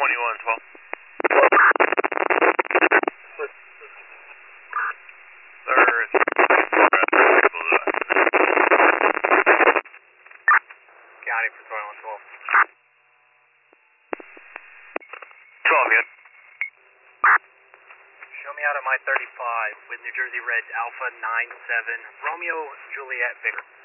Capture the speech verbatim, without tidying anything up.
twenty-one twelve. There's people that. Got it for twenty-one twelve. twelve again. Show me out of my thirty-five with New Jersey Reds Alpha nine seven, Romeo Juliet Victor.